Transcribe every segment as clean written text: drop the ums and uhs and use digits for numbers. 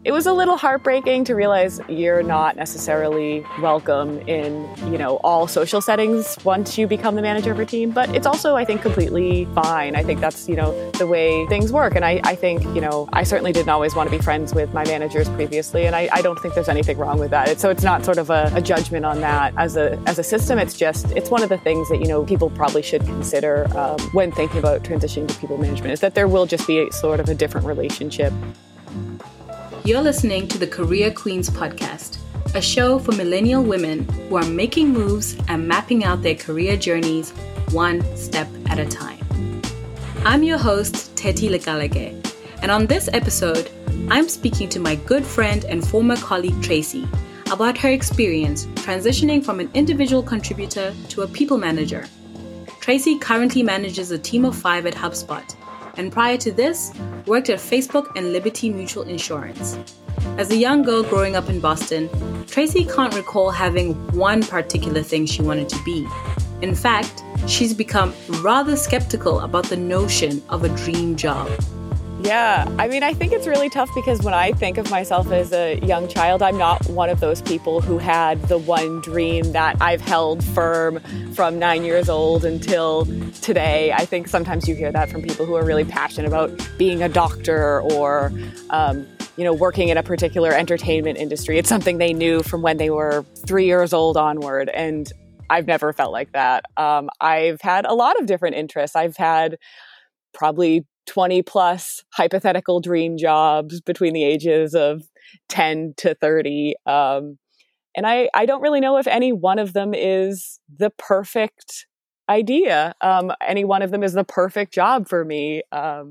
it was a little heartbreaking to realize you're not necessarily welcome in, all social settings once you become the manager of a team. But it's also, I think, completely fine. I think that's, the way things work. And I think, I certainly didn't always want to be friends with my managers previously. And I don't think there's anything wrong with that. So it's not sort of a judgment on that as a system. It's one of the things that, people probably should consider when thinking about transitioning to people management, is that there will just be sort of a different relationship. You're listening to the Career Queens podcast, a show for millennial women who are making moves and mapping out their career journeys one step at a time. I'm your host, Teti Lekalage, and on this episode, I'm speaking to my good friend and former colleague Tracy about her experience transitioning from an individual contributor to a people manager. Tracy currently manages a team of 5 at HubSpot, and prior to this, worked at Facebook and Liberty Mutual Insurance. As a young girl growing up in Boston, Tracy can't recall having one particular thing she wanted to be. In fact, she's become rather skeptical about the notion of a dream job. Yeah, I think it's really tough because when I think of myself as a young child, I'm not one of those people who had the one dream that I've held firm from 9 years old until today. I think sometimes you hear that from people who are really passionate about being a doctor or, working in a particular entertainment industry. It's something they knew from when they were 3 years old onward. And I've never felt like that. I've had a lot of different interests. I've had probably 20 plus hypothetical dream jobs between the ages of 10 to 30. And I don't really know if any one of them is the perfect idea. Any one of them is the perfect job for me.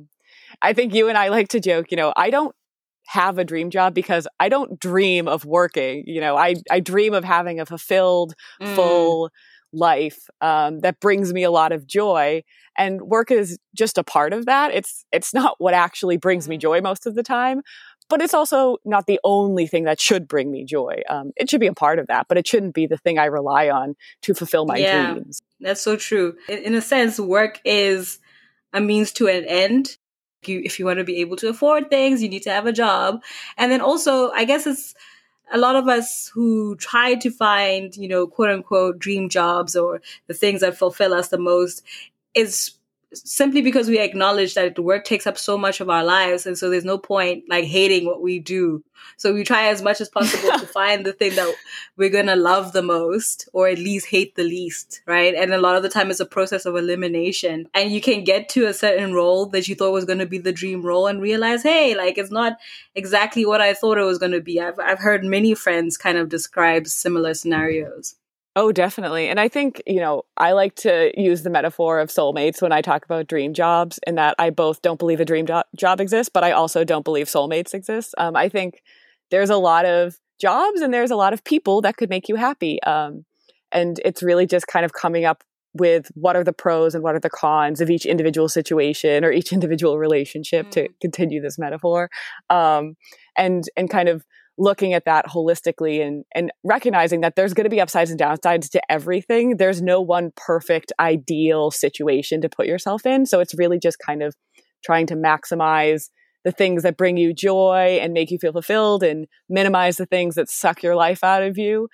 I think you and I like to joke, I don't have a dream job because I don't dream of working. I dream of having a fulfilled, full life that brings me a lot of joy. And work is just a part of that. It's not what actually brings me joy most of the time, but it's also not the only thing that should bring me joy. It should be a part of that, but it shouldn't be the thing I rely on to fulfill my dreams. That's so true. In a sense, work is a means to an end. If you want to be able to afford things, you need to have a job. And then also, I guess it's a lot of us who try to find, quote unquote, dream jobs or the things that fulfill us the most is simply because we acknowledge that the work takes up so much of our lives. And so there's no point hating what we do. So we try as much as possible to find the thing that we're going to love the most or at least hate the least, right? And a lot of the time it's a process of elimination. And you can get to a certain role that you thought was going to be the dream role and realize, hey, it's not exactly what I thought it was going to be. I've heard many friends kind of describe similar scenarios. Oh, definitely. And I think, I like to use the metaphor of soulmates when I talk about dream jobs, in that I both don't believe a dream job exists, but I also don't believe soulmates exist. I think there's a lot of jobs and there's a lot of people that could make you happy. And it's really just kind of coming up with what are the pros and what are the cons of each individual situation or each individual relationship, to continue this metaphor. And kind of looking at that holistically and recognizing that there's going to be upsides and downsides to everything. There's no one perfect, ideal situation to put yourself in. So it's really just kind of trying to maximize the things that bring you joy and make you feel fulfilled and minimize the things that suck your life out of you.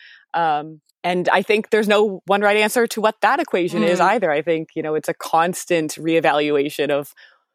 And I think there's no one right answer to what that equation is either. I think, it's a constant reevaluation of,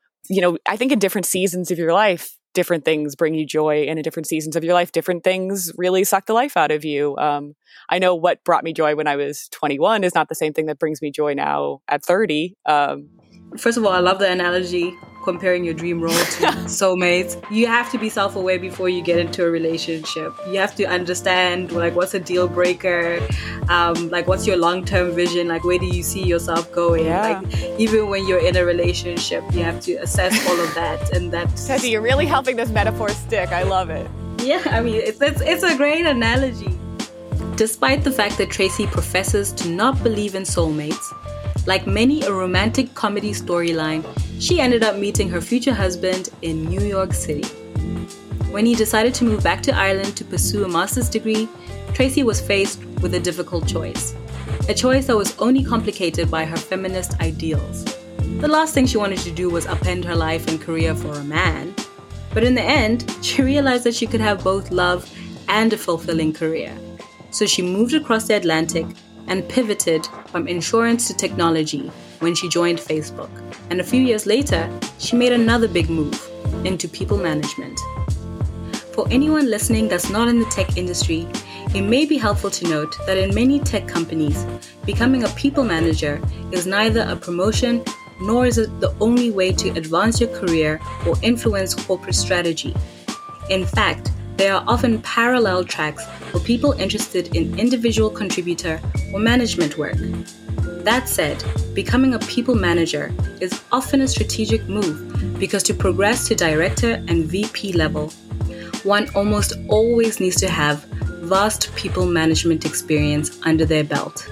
I think in different seasons of your life, different things bring you joy, and in different seasons of your life, different things really suck the life out of you. I know what brought me joy when I was 21 is not the same thing that brings me joy now at 30. First of all, I love the analogy comparing your dream role to soulmates. You have to be self-aware before you get into a relationship. You have to understand what's a deal breaker, what's your long-term vision, where do you see yourself going? Yeah. Even when you're in a relationship, you have to assess all of that. And that's Teddy, you're really helping this metaphor stick. I love it. Yeah, it's a great analogy. Despite the fact that Tracy professes to not believe in soulmates, like many a romantic comedy storyline, she ended up meeting her future husband in New York City. When he decided to move back to Ireland to pursue a master's degree, Tracy was faced with a difficult choice. A choice that was only complicated by her feminist ideals. The last thing she wanted to do was upend her life and career for a man. But in the end, she realized that she could have both love and a fulfilling career. So she moved across the Atlantic and pivoted from insurance to technology when she joined Facebook. And a few years later, she made another big move into people management. For anyone listening that's not in the tech industry, it may be helpful to note that in many tech companies, becoming a people manager is neither a promotion nor is it the only way to advance your career or influence corporate strategy. In fact, there are often parallel tracks for people interested in individual contributor or management work. That said, becoming a people manager is often a strategic move because to progress to director and VP level, one almost always needs to have vast people management experience under their belt.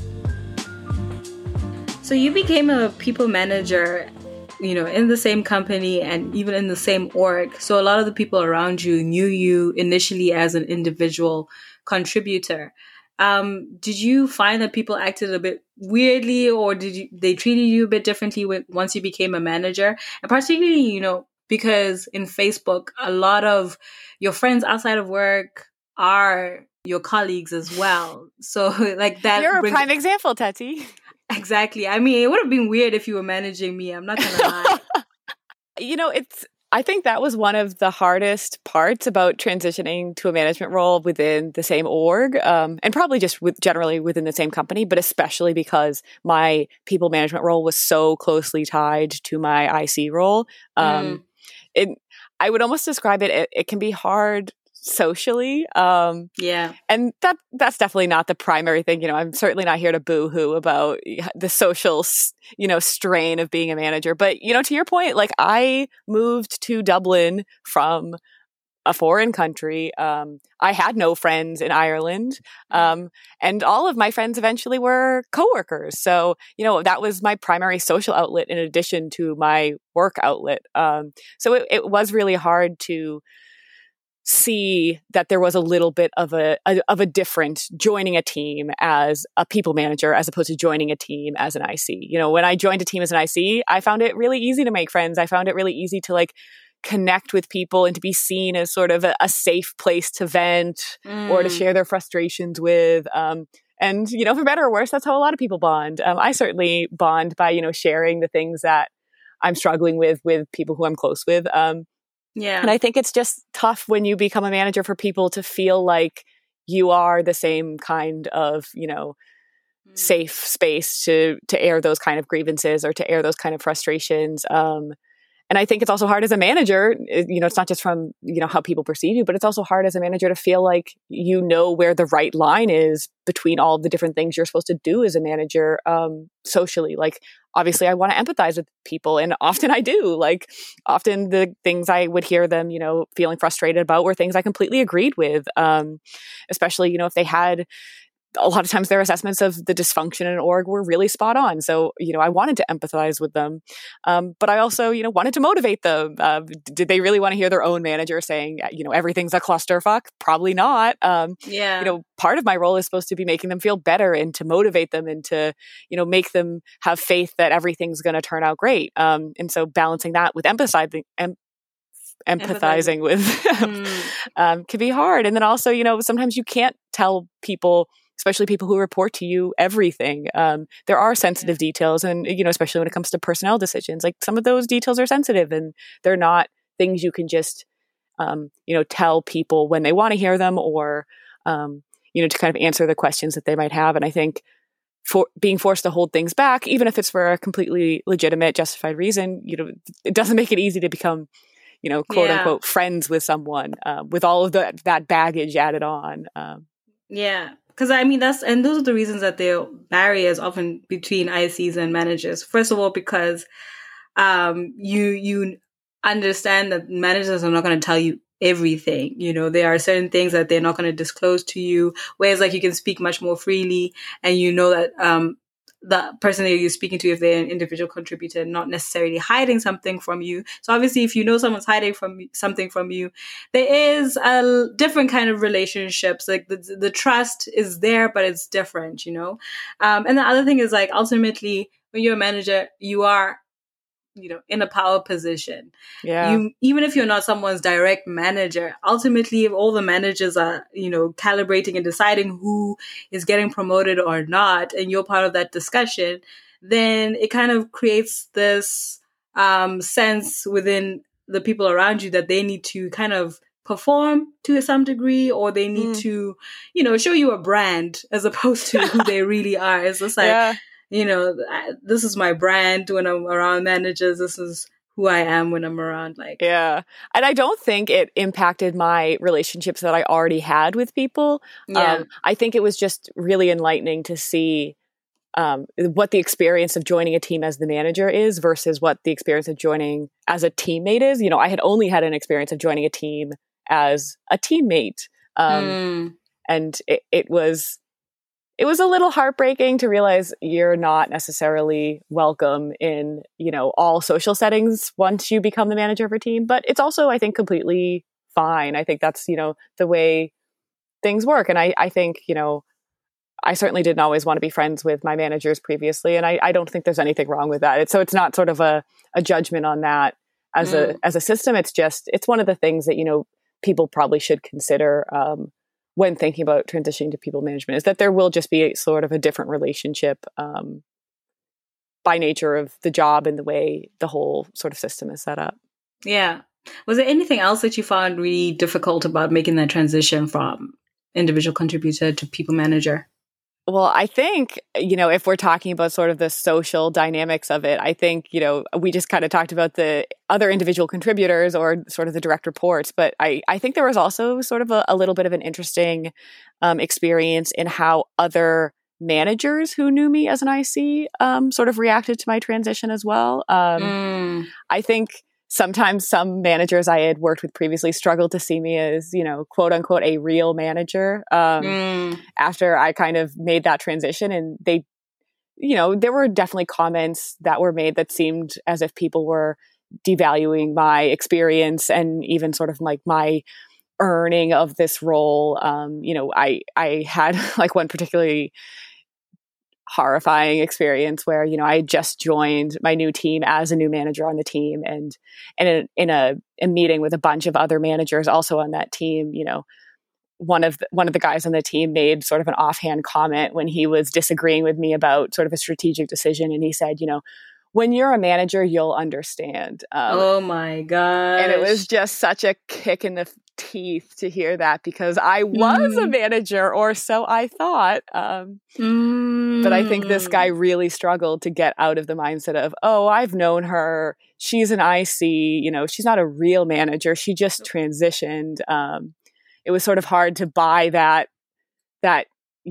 So you became a people manager, in the same company and even in the same org. So a lot of the people around you knew you initially as an individual contributor. Did you find that people acted a bit weirdly, or they treated you a bit differently once you became a manager? And particularly, because in Facebook, a lot of your friends outside of work are your colleagues as well. So like that. You're a prime example, Tati. Exactly. I mean, it would have been weird if you were managing me. I'm not going to lie. I think that was one of the hardest parts about transitioning to a management role within the same org, and probably just generally within the same company, but especially because my people management role was so closely tied to my IC role. I would almost describe it can be hard socially. And that's definitely not the primary thing. I'm certainly not here to boo-hoo about the social, strain of being a manager. But, to your point, like I moved to Dublin from a foreign country. I had no friends in Ireland. And all of my friends eventually were coworkers. So, that was my primary social outlet in addition to my work outlet. So it was really hard to see that there was a little bit of a difference joining a team as a people manager as opposed to joining a team as an IC. When I joined a team as an IC, I found it really easy to make friends. I found it really easy to connect with people and to be seen as sort of a safe place to vent or to share their frustrations with. And, for better or worse, that's how a lot of people bond. I certainly bond by, sharing the things that I'm struggling with people who I'm close with. And I think it's just tough when you become a manager for people to feel like you are the same kind of, safe space to air those kind of grievances or to air those kind of frustrations. And I think it's also hard as a manager, it's not just from, how people perceive you, but it's also hard as a manager to feel like where the right line is between all the different things you're supposed to do as a manager socially. Like, obviously, I want to empathize with people, and often I do. Like, often the things I would hear them, feeling frustrated about were things I completely agreed with, especially, if they had a lot of times their assessments of the dysfunction in an org were really spot on. So, I wanted to empathize with them. But I also, wanted to motivate them. Did they really want to hear their own manager saying, everything's a clusterfuck? Probably not. Part of my role is supposed to be making them feel better and to motivate them and to, make them have faith that everything's going to turn out great. And so balancing that with empathizing with can be hard. And then also, sometimes you can't tell people, especially people who report to you, everything. There are sensitive details, and especially when it comes to personnel decisions, like some of those details are sensitive, and they're not things you can just tell people when they want to hear them, or to kind of answer the questions that they might have. And I think for being forced to hold things back, even if it's for a completely legitimate, justified reason, it doesn't make it easy to become quote unquote friends with someone with all of that baggage added on. Because those are the reasons that there are barriers often between ICs and managers. First of all, because you understand that managers are not going to tell you everything. There are certain things that they're not going to disclose to you, whereas you can speak much more freely, and that the person that you're speaking to, if they're an individual contributor, not necessarily hiding something from you. So obviously, if someone's hiding something from you, there is a different kind of relationships. Like the trust is there, but it's different, And the other thing is ultimately, when you're a manager, you are in a power position. Yeah. Even if you're not someone's direct manager, ultimately, if all the managers are, calibrating and deciding who is getting promoted or not, and you're part of that discussion, then it kind of creates this sense within the people around you that they need to kind of perform to some degree, or they need to, show you a brand as opposed to who they really are. It's just like, this is my brand when I'm around managers. This is who I am when I'm around Yeah. And I don't think it impacted my relationships that I already had with people. Yeah. I think it was just really enlightening to see what the experience of joining a team as the manager is versus what the experience of joining as a teammate is. I had only had an experience of joining a team as a teammate. And it was a little heartbreaking to realize you're not necessarily welcome in, all social settings once you become the manager of a team. But it's also, I think, completely fine. I think that's, the way things work. And I think, I certainly didn't always want to be friends with my managers previously. And I don't think there's anything wrong with that. So it's not sort of a judgment on that as a system. It's one of the things that, people probably should consider when thinking about transitioning to people management, is that there will just be a sort of a different relationship by nature of the job and the way the whole sort of system is set up. Yeah. Was there anything else that you found really difficult about making that transition from individual contributor to people manager? Well, I think, if we're talking about sort of the social dynamics of it, I think, we just kind of talked about the other individual contributors or sort of the direct reports. But I think there was also sort of a little bit of an interesting experience in how other managers who knew me as an IC sort of reacted to my transition as well. I think sometimes some managers I had worked with previously struggled to see me as, quote unquote, a real manager after I kind of made that transition. And they, there were definitely comments that were made that seemed as if people were devaluing my experience and even sort of like my earning of this role. I had like one particularly horrifying experience where, I just joined my new team as a new manager on the team, and in a meeting with a bunch of other managers also on that team, one of the guys on the team made sort of an offhand comment when he was disagreeing with me about sort of a strategic decision, and he said, when you're a manager, you'll understand. Oh my gosh. And it was just such a kick in the teeth to hear that, because I was a manager, or so I thought. But I think this guy really struggled to get out of the mindset of, oh, I've known her. She's an IC, she's not a real manager. She just transitioned. It was sort of hard to buy that, to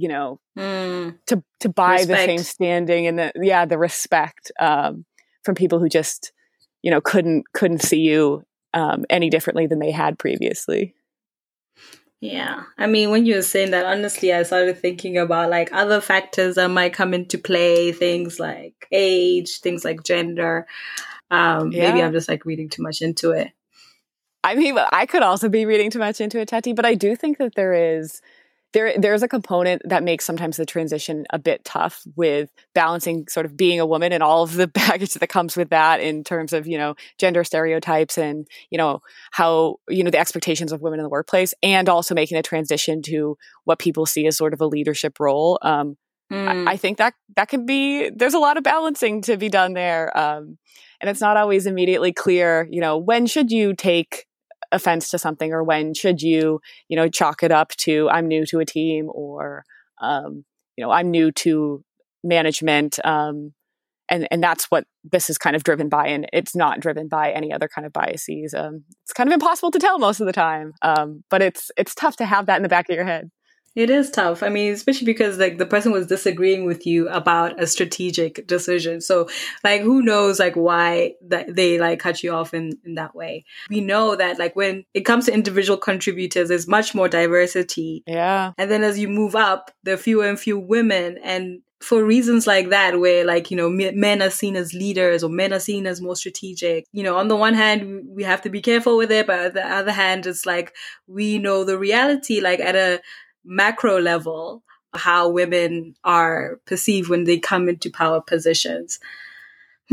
buy respect. The same standing and the respect from people who just, couldn't see you any differently than they had previously. Yeah. I mean, when you were saying that, honestly, I started thinking about like other factors that might come into play, things like age, things like gender. Maybe I'm just like reading too much into it. I mean, I could also be reading too much into it, Tati, but I do think that there's a component that makes sometimes the transition a bit tough with balancing sort of being a woman and all of the baggage that comes with that in terms of, gender stereotypes and, how, the expectations of women in the workplace, and also making the transition to what people see as sort of a leadership role. I think that can be, there's a lot of balancing to be done there. And it's not always immediately clear, when should you take offense to something, or when should you, chalk it up to I'm new to a team, or, I'm new to management. And that's what this is kind of driven by, and it's not driven by any other kind of biases. It's kind of impossible to tell most of the time, but it's tough to have that in the back of your head. It is tough. I mean, especially because like the person was disagreeing with you about a strategic decision. So like, who knows like why that they like cut you off in that way. We know that like when it comes to individual contributors, there's much more diversity. Yeah. And then as you move up, there are fewer and fewer women. And for reasons like that, where like, men are seen as leaders or men are seen as more strategic, on the one hand, we have to be careful with it. But on the other hand, it's like, we know the reality, like at a macro level, how women are perceived when they come into power positions.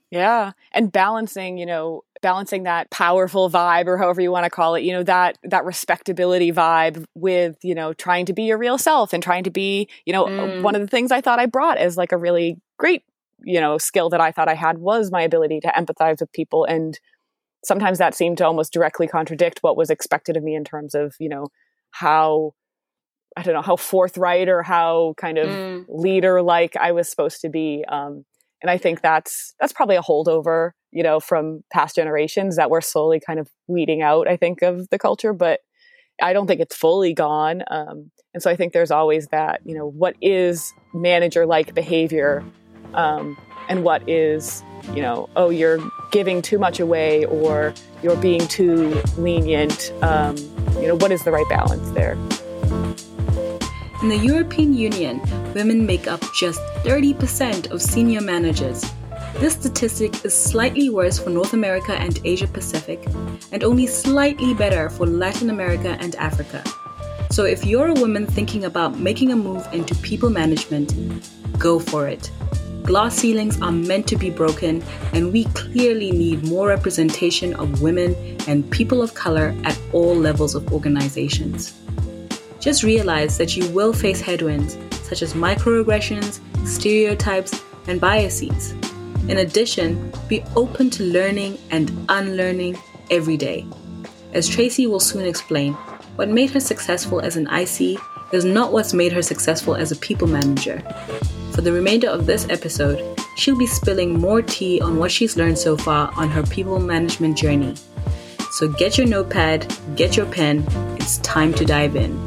Yeah. And balancing that powerful vibe, or however you want to call it, that respectability vibe with, trying to be your real self and trying to be, one of the things I thought I brought as like a really great, skill that I thought I had was my ability to empathize with people. And sometimes that seemed to almost directly contradict what was expected of me in terms of, how, I don't know, how forthright or how kind of leader-like I was supposed to be. And I think that's probably a holdover, from past generations that we're slowly kind of weeding out, I think, of the culture, but I don't think it's fully gone. And so I think there's always that, what is manager-like behavior, and what is, you're giving too much away or you're being too lenient. What is the right balance there? In the European Union, women make up just 30% of senior managers. This statistic is slightly worse for North America and Asia Pacific, and only slightly better for Latin America and Africa. So if you're a woman thinking about making a move into people management, go for it. Glass ceilings are meant to be broken, and we clearly need more representation of women and people of color at all levels of organizations. Just realize that you will face headwinds such as microaggressions, stereotypes, and biases. In addition, be open to learning and unlearning every day. As Tracy will soon explain, what made her successful as an IC is not what's made her successful as a people manager. For the remainder of this episode, she'll be spilling more tea on what she's learned so far on her people management journey. So get your notepad, get your pen, it's time to dive in.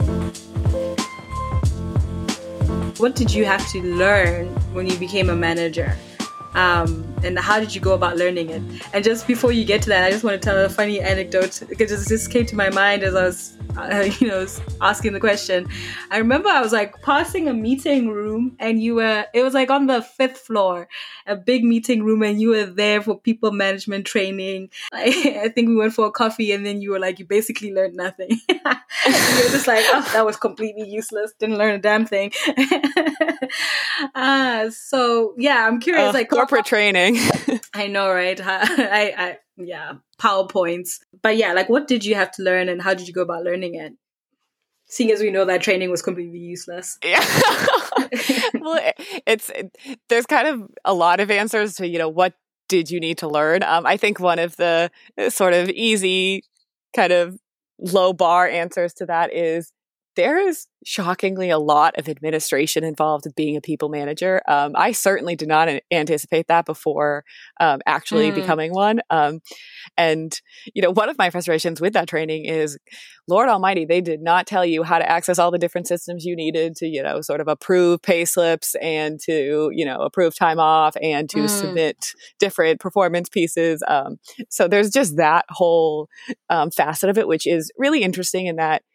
What did you have to learn when you became a manager? And how did you go about learning it? And just before you get to that, I just want to tell a funny anecdote because it just came to my mind as I was, asking the question. I remember I was like passing a meeting room and it was like on the 5th floor, a big meeting room, and you were there for people management training. I think we went for a coffee and then you were like, you basically learned nothing. You were just like, oh, that was completely useless. Didn't learn a damn thing. So yeah, I'm curious, like corporate training. I know, right? Yeah, PowerPoints. But yeah, like what did you have to learn and how did you go about learning it? Seeing as we know that training was completely useless. Yeah. Well, there's kind of a lot of answers to, what did you need to learn? I think one of the sort of easy kind of low bar answers to that is there is shockingly a lot of administration involved with being a people manager. I certainly did not anticipate that before actually becoming one. And, one of my frustrations with that training is, Lord Almighty, they did not tell you how to access all the different systems you needed to, sort of approve pay slips and to, approve time off and to submit different performance pieces. So there's just that whole facet of it, which is really interesting in that,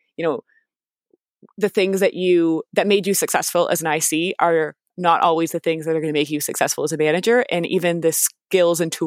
the things that made you successful as an IC are not always the things that are going to make you successful as a manager. And even the skills and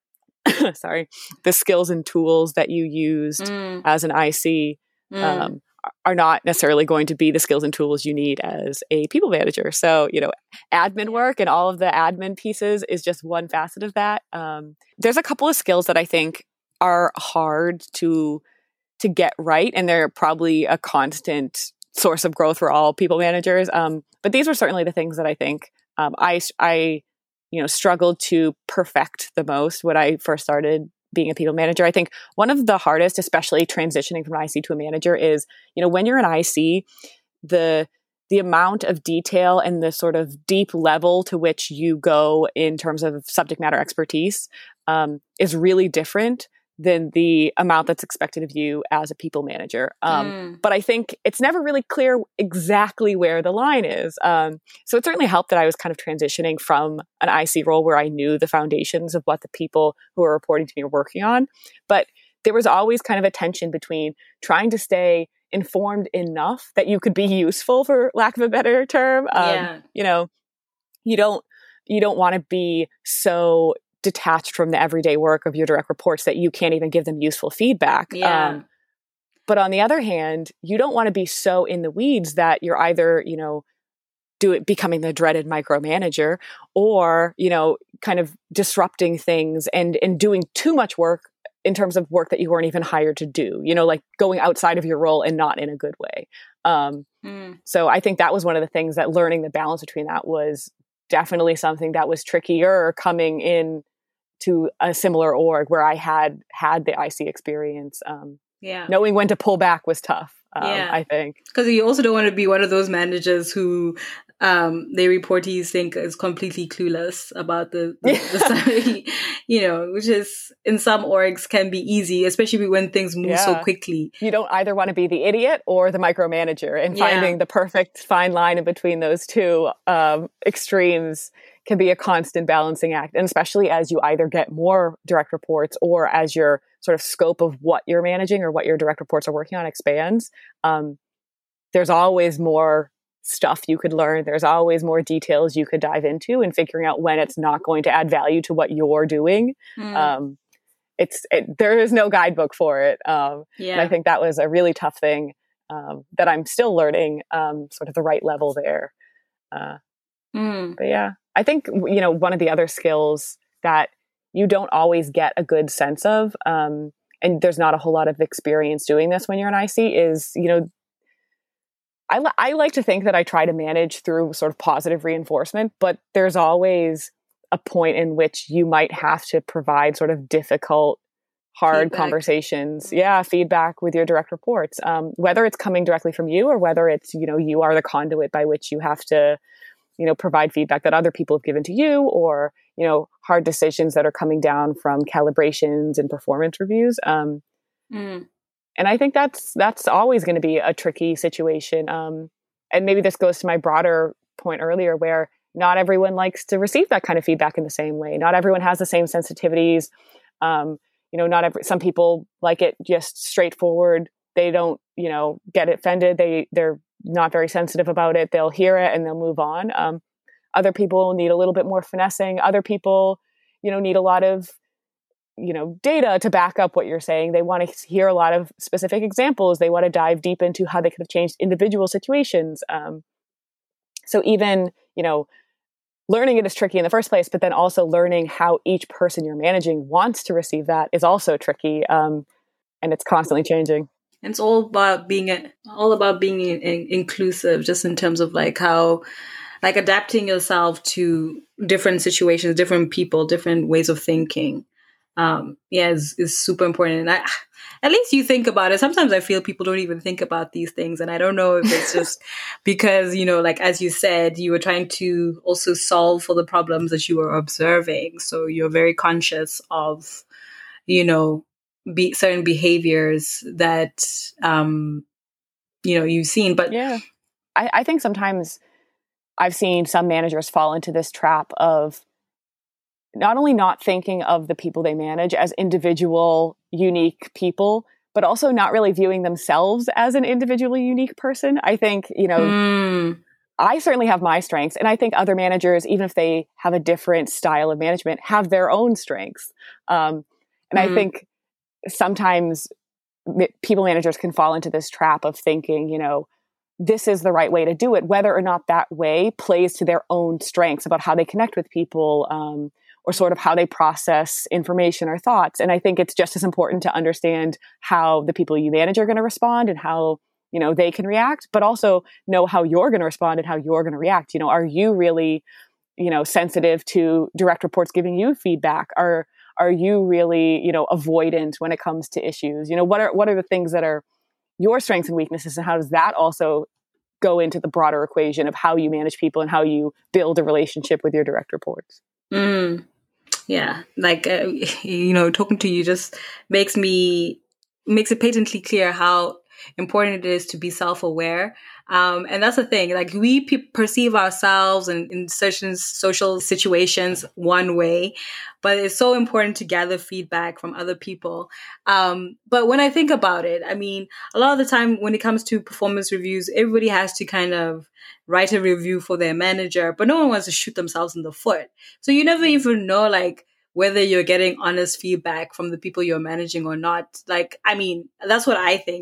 the skills and tools that you used as an IC are not necessarily going to be the skills and tools you need as a people manager. So, admin work and all of the admin pieces is just one facet of that. There's a couple of skills that I think are hard to get right, and they're probably a constant source of growth for all people managers. But these were certainly the things that I think I struggled to perfect the most when I first started being a people manager. I think one of the hardest, especially transitioning from an IC to a manager, is, when you're an IC, the amount of detail and the sort of deep level to which you go in terms of subject matter expertise is really different than the amount that's expected of you as a people manager. But I think it's never really clear exactly where the line is. So it certainly helped that I was kind of transitioning from an IC role where I knew the foundations of what the people who were reporting to me were working on. But there was always kind of a tension between trying to stay informed enough that you could be useful, for lack of a better term. You don't want to be so detached from the everyday work of your direct reports that you can't even give them useful feedback. But on the other hand, you don't want to be so in the weeds that you're either, becoming the dreaded micromanager, or, kind of disrupting things and doing too much work in terms of work that you weren't even hired to do, like going outside of your role and not in a good way. So I think that was one of the things that learning the balance between that was definitely something that was trickier coming in to a similar org where I had the IC experience. Knowing when to pull back was tough. I think. Because you also don't want to be one of those managers who their reportees think is completely clueless about the study, which is in some orgs can be easy, especially when things move so quickly. You don't either want to be the idiot or the micromanager, and finding the perfect fine line in between those two extremes can be a constant balancing act. And especially as you either get more direct reports or as your sort of scope of what you're managing or what your direct reports are working on expands, there's always more stuff you could learn. There's always more details you could dive into, and figuring out when it's not going to add value to what you're doing. There is no guidebook for it. And I think that was a really tough thing that I'm still learning, sort of the right level there. But yeah, I think, one of the other skills that you don't always get a good sense of, and there's not a whole lot of experience doing this when you're an IC, is, I like to think that I try to manage through sort of positive reinforcement, but there's always a point in which you might have to provide sort of difficult, hard conversations. Feedback with your direct reports, whether it's coming directly from you or whether it's, you are the conduit by which you have to, provide feedback that other people have given to you, or, hard decisions that are coming down from calibrations and performance reviews. And I think that's always going to be a tricky situation. And maybe this goes to my broader point earlier, where not everyone likes to receive that kind of feedback in the same way. Not everyone has the same sensitivities. Some people like it just straightforward. They don't, get offended. They're not very sensitive about it. They'll hear it and they'll move on. Other people need a little bit more finessing. Other people, need a lot of, data to back up what you're saying. They want to hear a lot of specific examples. They want to dive deep into how they could have changed individual situations. So even, learning it is tricky in the first place, but then also learning how each person you're managing wants to receive that is also tricky. And it's constantly changing. And it's all about being inclusive, just in terms of how adapting yourself to different situations, different people, different ways of thinking. Is super important. And at least you think about it. Sometimes I feel people don't even think about these things. And I don't know if it's just because, as you said, you were trying to also solve for the problems that you were observing. So you're very conscious of, certain behaviors that, you've seen. But yeah, I think sometimes I've seen some managers fall into this trap of not only not thinking of the people they manage as individual, unique people, but also not really viewing themselves as an individually unique person. I think, I certainly have my strengths, and I think other managers, even if they have a different style of management, have their own strengths. And I think sometimes people managers can fall into this trap of thinking, this is the right way to do it, whether or not that way plays to their own strengths about how they connect with people, or sort of how they process information or thoughts. And I think it's just as important to understand how the people you manage are going to respond and how, they can react, but also know how you're going to respond and how you're going to react. Are you really, sensitive to direct reports giving you feedback? Are you really, avoidant when it comes to issues? What are the things that are your strengths and weaknesses, and how does that also go into the broader equation of how you manage people and how you build a relationship with your direct reports? Yeah, talking to you just makes it patently clear how important it is to be self-aware. And that's the thing, we perceive ourselves in certain social situations one way, but it's so important to gather feedback from other people. But when I think about it, a lot of the time when it comes to performance reviews, everybody has to kind of write a review for their manager, but no one wants to shoot themselves in the foot. So you never even know, whether you're getting honest feedback from the people you're managing or not. That's what I think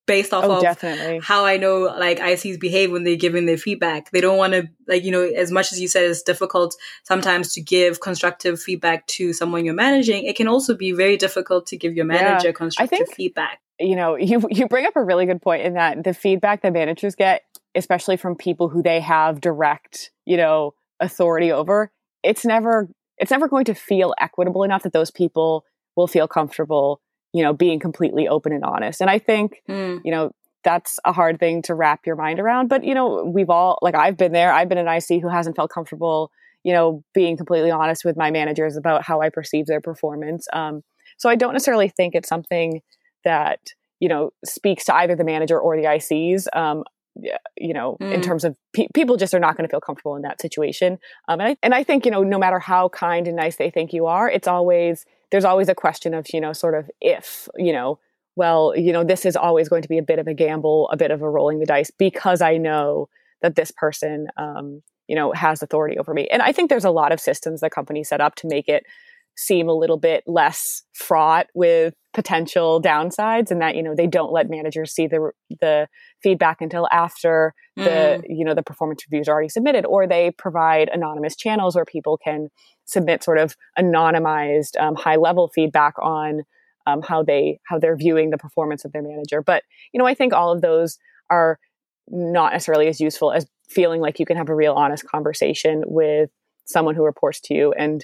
based off of definitely. how I know like ICs behave when they're giving their feedback. They don't want to, like, you know, as much as you said, it's difficult sometimes to give constructive feedback to someone you're managing. It can also be very difficult to give your manager constructive feedback. You know, you bring up a really good point in that the feedback that managers get, especially from people who they have direct, you know, authority over, it's never going to feel equitable enough that those people will feel comfortable, you know, being completely open and honest. And I think, you know, that's a hard thing to wrap your mind around. But, you know, we've all, like, I've been there. I've been an IC who hasn't felt comfortable, you know, being completely honest with my managers about how I perceive their performance. So I don't necessarily think it's something that, you know, speaks to either the manager or the ICs. You know, in terms of people just are not going to feel comfortable in that situation. And I think, you know, no matter how kind and nice they think you are, there's always a question of, you know, sort of if, you know, well, you know, this is always going to be a bit of a gamble, a bit of a rolling the dice, because I know that this person, you know, has authority over me. And I think there's a lot of systems that companies set up to make it seem a little bit less fraught with potential downsides, and that, you know, they don't let managers see the feedback until after the, you know, the performance reviews are already submitted, or they provide anonymous channels where people can submit sort of anonymized high level feedback on how they're viewing the performance of their manager. But, you know, I think all of those are not necessarily as useful as feeling like you can have a real honest conversation with someone who reports to you. And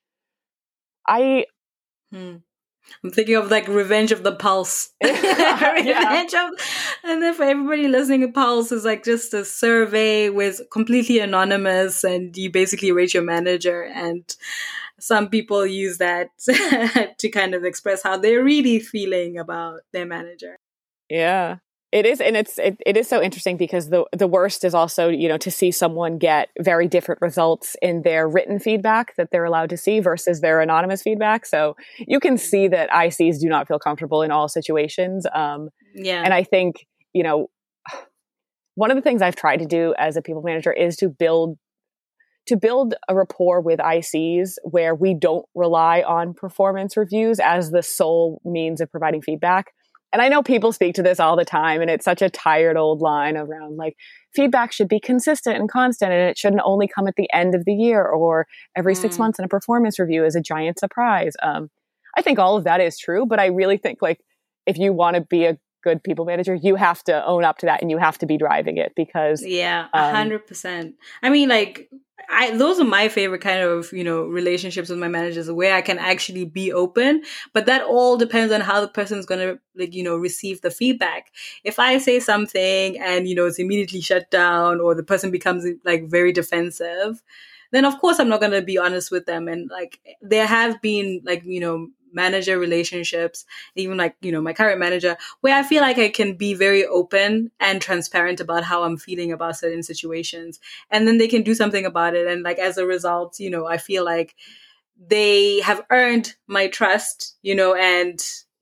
I'm thinking of like Revenge of the Pulse. And then for everybody listening, a Pulse is like just a survey with completely anonymous, and you basically rate your manager, and some people use that to kind of express how they're really feeling about their manager. Yeah. It is, and it is so interesting because the worst is also, you know, to see someone get very different results in their written feedback that they're allowed to see versus their anonymous feedback. So you can see that ICs do not feel comfortable in all situations. And I think, you know, one of the things I've tried to do as a people manager is to build a rapport with ICs where we don't rely on performance reviews as the sole means of providing feedback. And I know people speak to this all the time, and it's such a tired old line around like feedback should be consistent and constant, and it shouldn't only come at the end of the year or every 6 months in a performance review as a giant surprise. I think all of that is true, but I really think like if you want to be a good people manager, you have to own up to that, and you have to be driving it because 100%. I mean, like those are my favorite kind of, you know, relationships with my managers where I can actually be open, but that all depends on how the person's going to, like, you know, receive the feedback. If I say something and, you know, it's immediately shut down, or the person becomes like very defensive, then of course I'm not going to be honest with them. And like there have been like, you know, manager relationships, even like, you know, my current manager, where I feel like I can be very open and transparent about how I'm feeling about certain situations, and then they can do something about it. And like as a result, you know, I feel like they have earned my trust, you know, and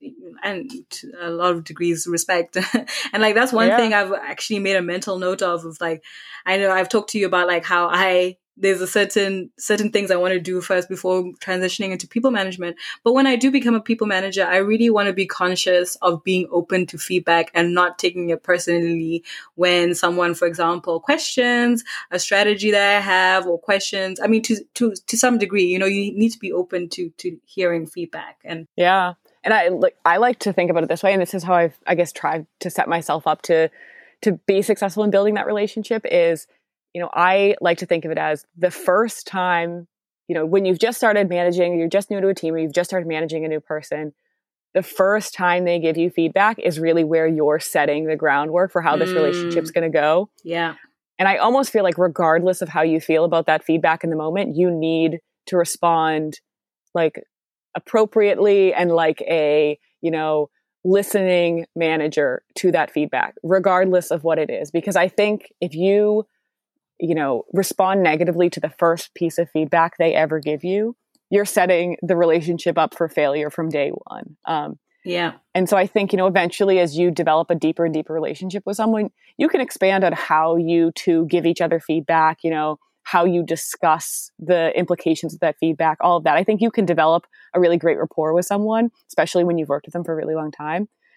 to a lot of degrees respect. And like that's one thing I've actually made a mental note of like, I know I've talked to you about like how there's a certain things I want to do first before transitioning into people management. But when I do become a people manager, I really want to be conscious of being open to feedback and not taking it personally when someone, for example, questions a strategy that I have, or questions. I mean, to some degree, you know, you need to be open to hearing feedback. And and I like to think about it this way, and this is how I've, I guess, tried to set myself up to be successful in building that relationship is, you know, I like to think of it as the first time, you know, when you've just started managing, you're just new to a team, or you've just started managing a new person, the first time they give you feedback is really where you're setting the groundwork for how this relationship's going to go. Yeah. And I almost feel like regardless of how you feel about that feedback in the moment, you need to respond like appropriately and like a, you know, listening manager to that feedback, regardless of what it is. Because I think if you know, respond negatively to the first piece of feedback they ever give you, you're setting the relationship up for failure from day one. And so I think, you know, eventually as you develop a deeper and deeper relationship with someone, you can expand on how you two give each other feedback, you know, how you discuss the implications of that feedback, all of that. I think you can develop a really great rapport with someone, especially when you've worked with them for a really long time.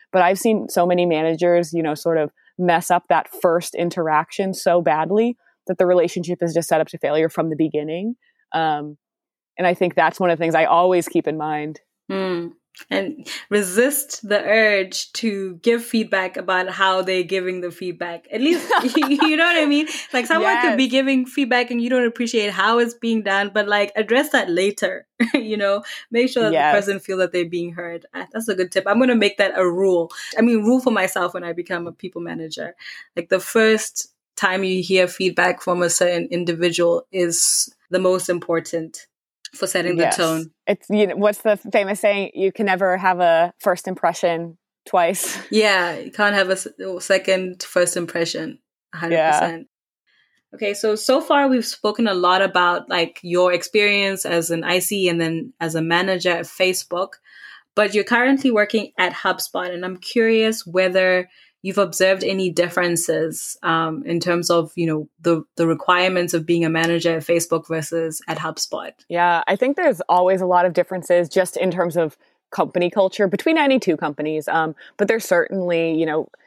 But I've seen so many managers, sort of mess up that first interaction so badly that the relationship is just set up to failure from the beginning. And I think that's one of the things I always keep in mind. And resist the urge to give feedback about how they're giving the feedback. At least, you know what I mean? Like someone could be giving feedback and you don't appreciate how it's being done, but like address that later, make sure that the person feels that they're being heard. That's a good tip. I'm going to make that a rule. Rule for myself when I become a people manager. Like the first time you hear feedback from a certain individual is the most important for setting the tone. It's, what's the famous saying? You can never have a first impression twice. Yeah, you can't have a second first impression. 100%. Yeah. Okay, so far we've spoken a lot about like your experience as an IC and then as a manager at Facebook, but you're currently working at HubSpot, and I'm curious whether you've observed any differences in terms of, the requirements of being a manager at Facebook versus at HubSpot? Yeah, I think there's always a lot of differences just in terms of company culture between any two companies. But there's certainly,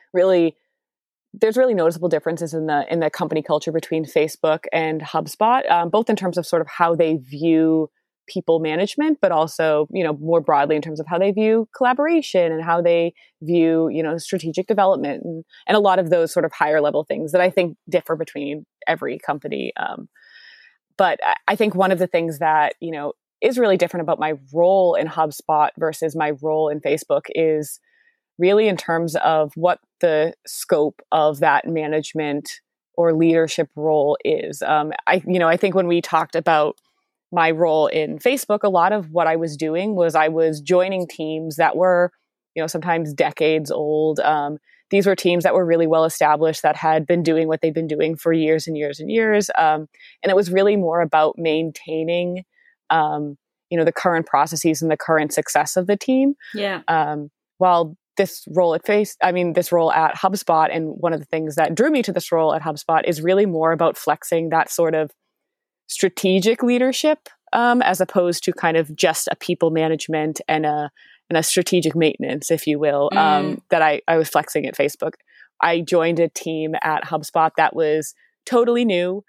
there's really noticeable differences in the company culture between Facebook and HubSpot, both in terms of sort of how they view people management, but also, more broadly in terms of how they view collaboration and how they view, strategic development and a lot of those sort of higher level things that I think differ between every company. But I think one of the things that, is really different about my role in HubSpot versus my role in Facebook is really in terms of what the scope of that management or leadership role is. I think when we talked about my role in Facebook, a lot of what I was doing was I was joining teams that were, sometimes decades old. These were teams that were really well established, that had been doing what they've been doing for years and years and years. And it was really more about maintaining, the current processes and the current success of the team. Yeah. While this role at HubSpot, and one of the things that drew me to this role at HubSpot is really more about flexing that sort of strategic leadership, as opposed to kind of just a people management and a strategic maintenance, if you will, that I was flexing at Facebook. I joined a team at HubSpot that was totally new.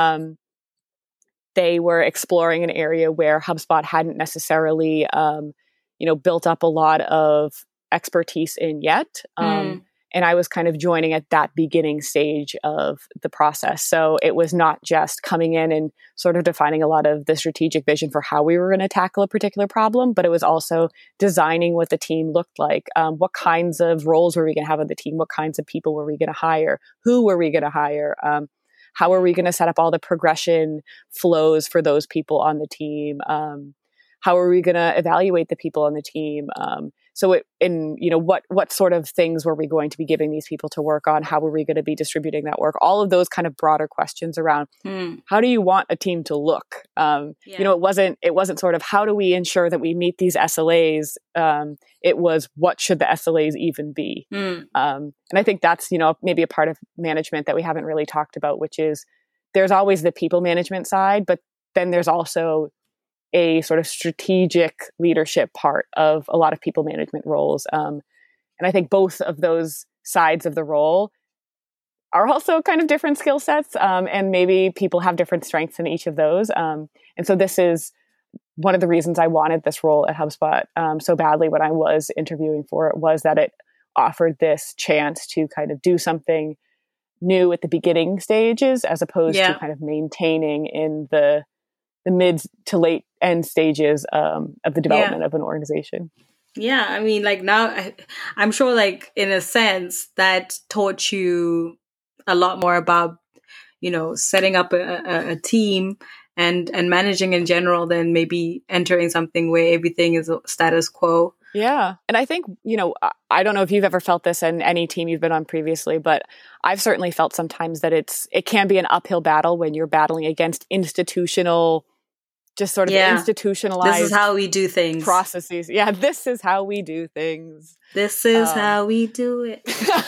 They were exploring an area where HubSpot hadn't necessarily, built up a lot of expertise in yet. And I was kind of joining at that beginning stage of the process. So it was not just coming in and sort of defining a lot of the strategic vision for how we were going to tackle a particular problem, but it was also designing what the team looked like. What kinds of roles were we going to have on the team? What kinds of people were we going to hire? Who were we going to hire? How are we going to set up all the progression flows for those people on the team? How are we going to evaluate the people on the team? What sort of things were we going to be giving these people to work on? How were we going to be distributing that work? All of those kind of broader questions around how do you want a team to look? It wasn't sort of how do we ensure that we meet these SLAs? It was what should the SLAs even be? And I think that's, maybe a part of management that we haven't really talked about, which is there's always the people management side, but then there's also a sort of strategic leadership part of a lot of people management roles. And I think both of those sides of the role are also kind of different skill sets. And maybe people have different strengths in each of those. And so this is one of the reasons I wanted this role at HubSpot so badly when I was interviewing for it, was that it offered this chance to kind of do something new at the beginning stages, as opposed to kind of maintaining in the mid to late end stages of the development of an organization. Yeah, I mean, like now, I'm sure, like in a sense, that taught you a lot more about, setting up a team and managing in general than maybe entering something where everything is status quo. Yeah. And I think, I don't know if you've ever felt this in any team you've been on previously, but I've certainly felt sometimes that it can be an uphill battle when you're battling against institutionalized. This is how we do things. Processes. Yeah, this is how we do things. This is how we do it.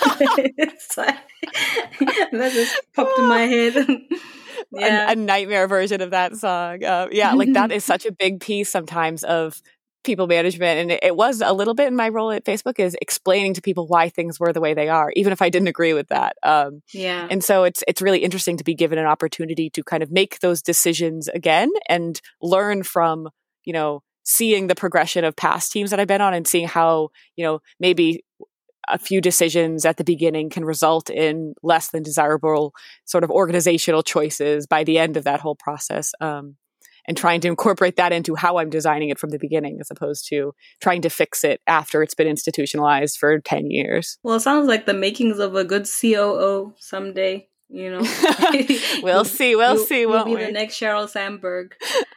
That just popped in my head. A nightmare version of that song. Like that is such a big piece sometimes of people management, and it was a little bit in my role at Facebook, is explaining to people why things were the way they are, even if I didn't agree with that. And so it's really interesting to be given an opportunity to kind of make those decisions again and learn from, seeing the progression of past teams that I've been on and seeing how, maybe a few decisions at the beginning can result in less than desirable sort of organizational choices by the end of that whole process. And trying to incorporate that into how I'm designing it from the beginning, as opposed to trying to fix it after it's been institutionalized for 10 years. Well, it sounds like the makings of a good COO someday, We'll see, won't we? You'll be the next Sheryl Sandberg.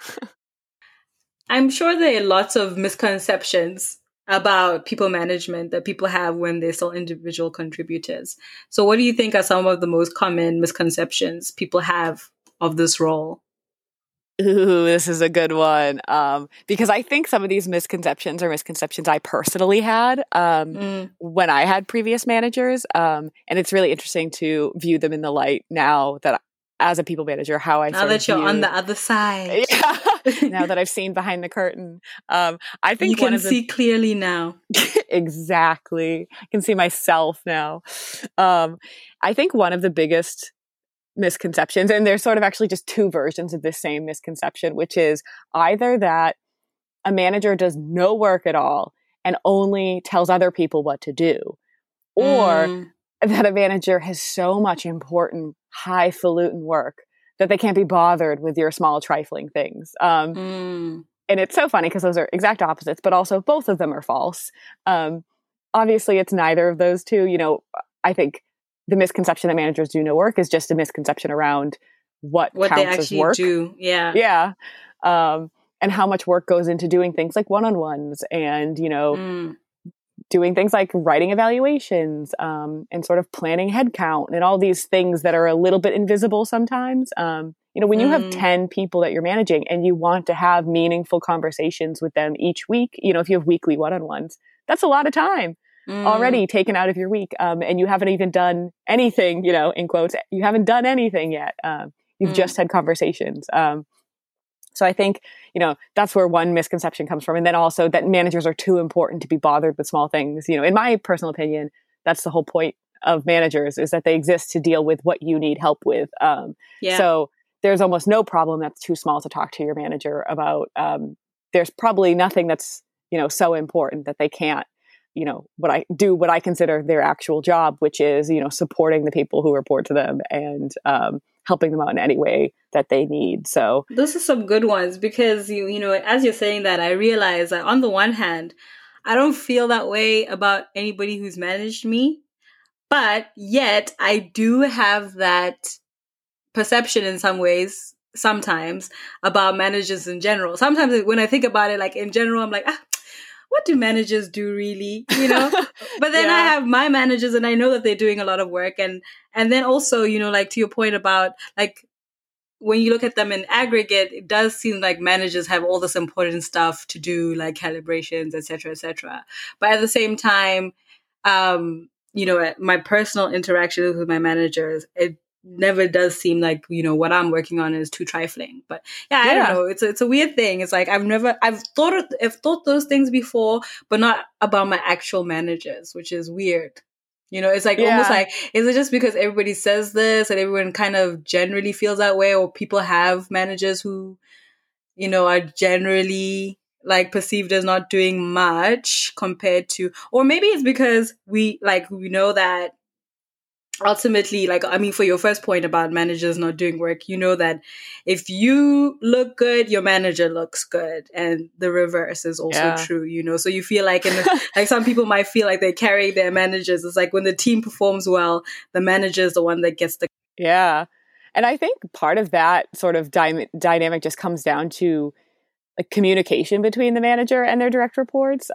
I'm sure there are lots of misconceptions about people management that people have when they're still individual contributors. So what do you think are some of the most common misconceptions people have of this role? Ooh, this is a good one. Because I think some of these misconceptions are misconceptions I personally had when I had previous managers. And it's really interesting to view them in the light now that as a people manager, how I now that you're on the other side. Yeah. Now that I've seen behind the curtain. I think you can see clearly now. Exactly. I can see myself now. I think one of the biggest misconceptions, and there's sort of actually just two versions of this same misconception, which is either that a manager does no work at all and only tells other people what to do, or that a manager has so much important, highfalutin work that they can't be bothered with your small, trifling things. And it's so funny because those are exact opposites, but also both of them are false. Obviously, it's neither of those two. I think the misconception that managers do no work is just a misconception around what counts they actually as work. Do. Yeah. Yeah. And how much work goes into doing things like one-on-ones and, doing things like writing evaluations and sort of planning headcount and all these things that are a little bit invisible sometimes. When you have 10 people that you're managing and you want to have meaningful conversations with them each week, if you have weekly one-on-ones, that's a lot of time already taken out of your week. And you haven't even done anything, in quotes, you haven't done anything yet. You've just had conversations. So I think, that's where one misconception comes from. And then also that managers are too important to be bothered with small things. In my personal opinion, that's the whole point of managers, is that they exist to deal with what you need help with. So there's almost no problem that's too small to talk to your manager about. There's probably nothing that's, so important that they can't, what I consider their actual job, which is, supporting the people who report to them and helping them out in any way that they need. So those are some good ones, because as you're saying that, I realize that on the one hand, I don't feel that way about anybody who's managed me, but yet I do have that perception in some ways sometimes about managers in general. Sometimes when I think about it, like in general, I'm like, what do managers do really? But then I have my managers and I know that they're doing a lot of work. And then also, like to your point about like, when you look at them in aggregate, it does seem like managers have all this important stuff to do, like calibrations, et cetera, et cetera. But at the same time, my personal interactions with my managers, it never does seem like, what I'm working on is too trifling. But I don't know. It's a weird thing. It's like I've thought those things before, but not about my actual managers, which is weird. It's like almost like, is it just because everybody says this and everyone kind of generally feels that way, or people have managers who, are generally like perceived as not doing much compared to, or maybe it's because we know that ultimately, for your first point about managers not doing work, that if you look good, your manager looks good, and the reverse is also true, so you feel like like some people might feel like they carry their managers. It's like when the team performs well, the manager is the one that gets the and I think part of that sort of dynamic just comes down to like communication between the manager and their direct reports.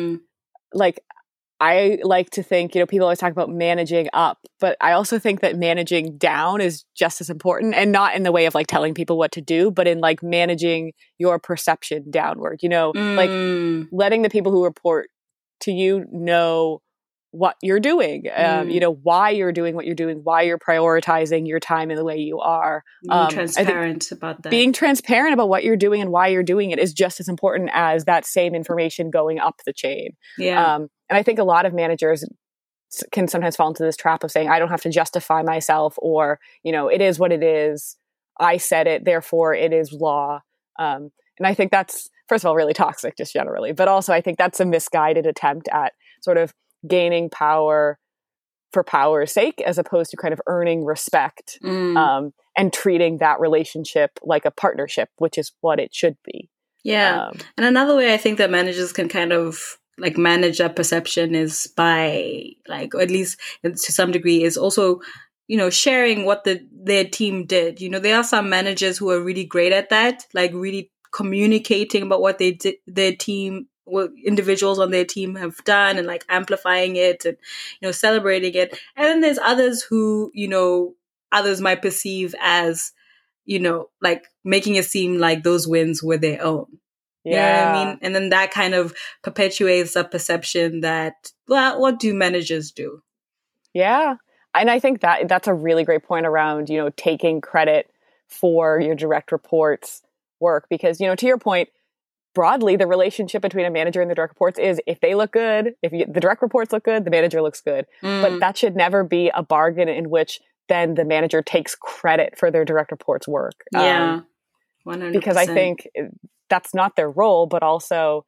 I like to think, people always talk about managing up, but I also think that managing down is just as important, and not in the way of like telling people what to do, but in like managing your perception downward, like letting the people who report to you know what you're doing, why you're doing what you're doing, why you're prioritizing your time in the way you are. Being transparent about that. Being transparent about what you're doing and why you're doing it is just as important as that same information going up the chain. Yeah. And I think a lot of managers can sometimes fall into this trap of saying, I don't have to justify myself, or, it is what it is. I said it, therefore it is law. And I think that's, first of all, really toxic just generally, but also I think that's a misguided attempt at sort of gaining power for power's sake, as opposed to kind of earning respect and treating that relationship like a partnership, which is what it should be. Yeah. And another way I think that managers can kind of like manage that perception is by like, or at least to some degree, is also, sharing what their team did. There are some managers who are really great at that, like really communicating about what they did, their team, what individuals on their team have done, and like amplifying it and, celebrating it. And then there's others who, others might perceive as, like making it seem like those wins were their own. You know what I mean? And then that kind of perpetuates a perception that, well, what do managers do? Yeah. And I think that's a really great point around, taking credit for your direct reports' work. Because, to your point, broadly, the relationship between a manager and the direct reports is if they look good, the direct reports look good, the manager looks good. But that should never be a bargain in which then the manager takes credit for their direct reports' work. Yeah, 100%. Because I think that's not their role, but also,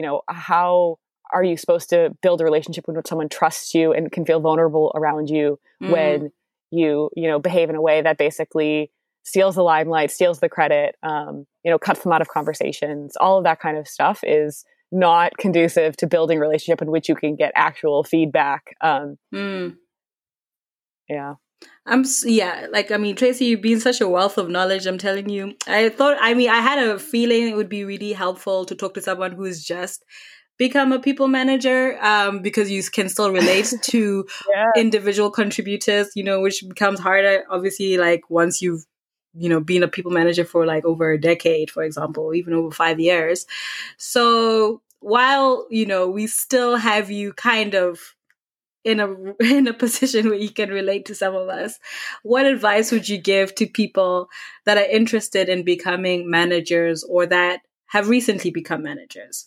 how are you supposed to build a relationship when someone trusts you and can feel vulnerable around you when you, behave in a way that basically steals the limelight, steals the credit, cuts them out of conversations. All of that kind of stuff is not conducive to building a relationship in which you can get actual feedback. Yeah. Tracy, you've been such a wealth of knowledge. I'm telling you, I had a feeling it would be really helpful to talk to someone who's just become a people manager, because you can still relate to individual contributors, which becomes harder, obviously, like once you've, been a people manager for like over a decade, for example, even over 5 years. So while, we still have you kind of in a position where you can relate to some of us, what advice would you give to people that are interested in becoming managers or that have recently become managers?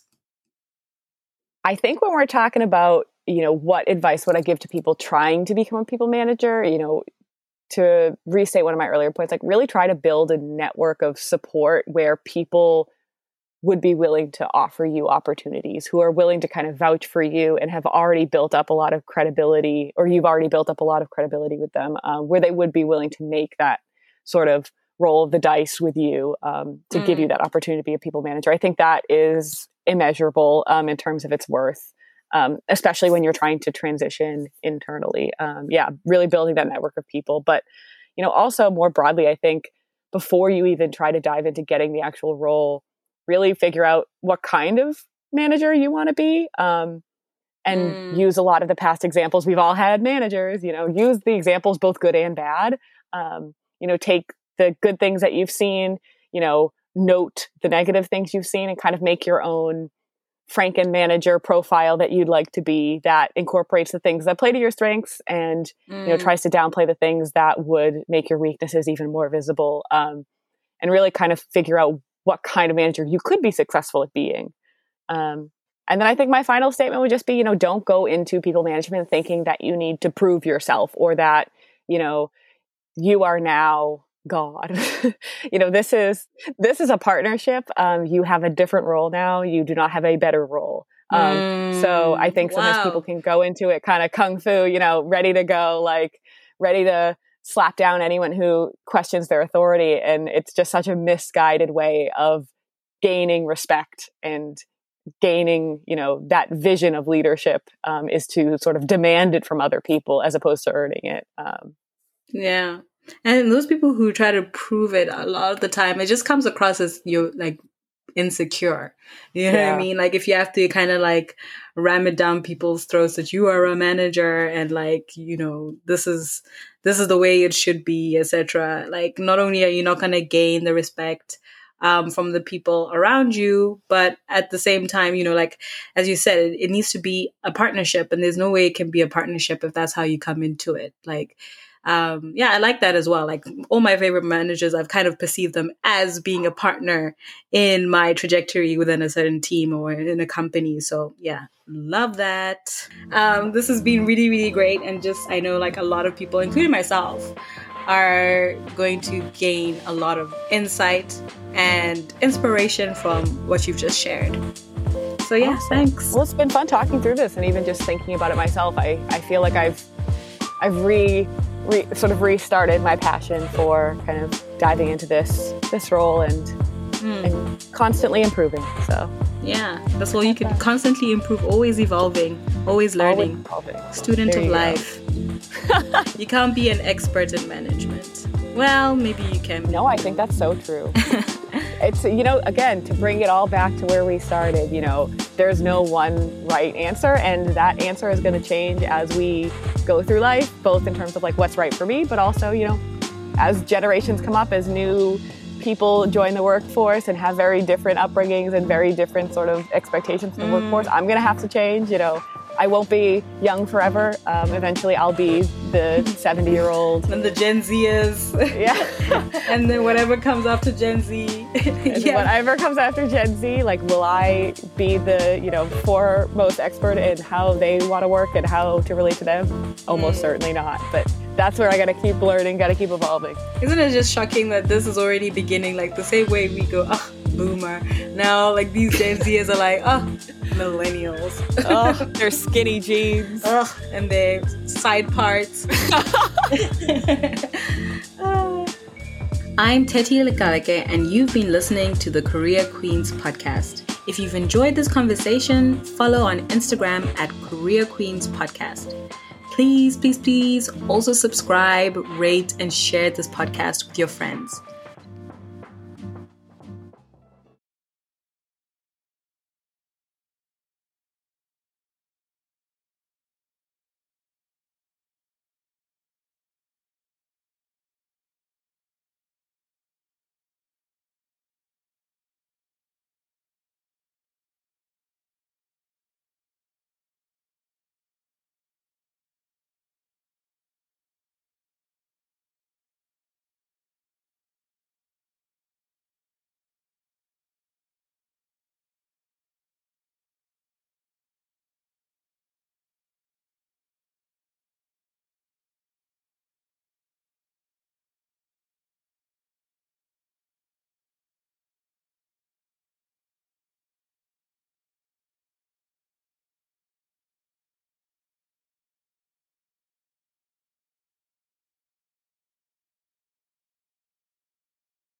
I think when we're talking about, what advice would I give to people trying to become a people manager, to restate one of my earlier points, like really try to build a network of support where people would be willing to offer you opportunities, who are willing to kind of vouch for you and have already built up a lot of credibility, or you've already built up a lot of credibility with them, where they would be willing to make that sort of roll of the dice with you to give you that opportunity to be a people manager. I think that is immeasurable in terms of its worth, especially when you're trying to transition internally. Really building that network of people. But, also more broadly, I think before you even try to dive into getting the actual role, really figure out what kind of manager you want to be, and use a lot of the past examples. We've all had managers, use the examples, both good and bad. Take the good things that you've seen, note the negative things you've seen, and kind of make your own Franken manager profile that you'd like to be, that incorporates the things that play to your strengths and, tries to downplay the things that would make your weaknesses even more visible. And really kind of figure out what kind of manager you could be successful at being. And then I think my final statement would just be, don't go into people management thinking that you need to prove yourself, or that, you are now God. This is a partnership. You have a different role now. You do not have a better role. So I think sometimes people can go into it kind of kung fu, ready to go, like ready to slap down anyone who questions their authority. And it's just such a misguided way of gaining respect and gaining, that vision of leadership, is to sort of demand it from other people as opposed to earning it. Yeah. And those people who try to prove it, a lot of the time, it just comes across as you're like insecure. You know what I mean? Like if you have to kind of like ram it down people's throats that you are a manager and like, this is the way it should be, etc. Like not only are you not going to gain the respect from the people around you. But at the same time, like, as you said, it needs to be a partnership, and there's no way it can be a partnership if that's how you come into it. Like, I like that as well. Like, all my favorite managers, I've kind of perceived them as being a partner in my trajectory within a certain team or in a company. So yeah, love that. This has been really, really great. And just, I know like a lot of people, including myself, are going to gain a lot of insight and inspiration from what you've just shared. So yeah, awesome. Thanks. Well, it's been fun talking through this, and even just thinking about it myself. I feel like I've sort of restarted my passion for kind of diving into this role and constantly improving. So yeah, that's all. You can constantly improve, always evolving, always learning. Student of life. You can't be an expert in management. Well, maybe you can be. No, I think that's so true. It's, again, to bring it all back to where we started, there's no one right answer, and that answer is going to change as we go through life, both in terms of like what's right for me, but also, as generations come up, as new people join the workforce and have very different upbringings and very different sort of expectations from the workforce, I'm going to have to change, I won't be young forever. Eventually, I'll be the 70-year-old. And the Gen Zers. Yeah. And then whatever comes after Gen Z. Whatever comes after Gen Z, like, will I be the, foremost expert in how they want to work and how to relate to them? Almost certainly not. But that's where I got to keep learning, got to keep evolving. Isn't it just shocking that this is already beginning? Like, the same way we go, boomer. Now, like, these Gen Zers are like, millennials. Their skinny jeans. And their side parts. I'm Teti Lekaleke, and you've been listening to the Career Queens podcast. If you've enjoyed this conversation, follow on Instagram at Career Queens Podcast. Please, please, please also subscribe, rate, and share this podcast with your friends.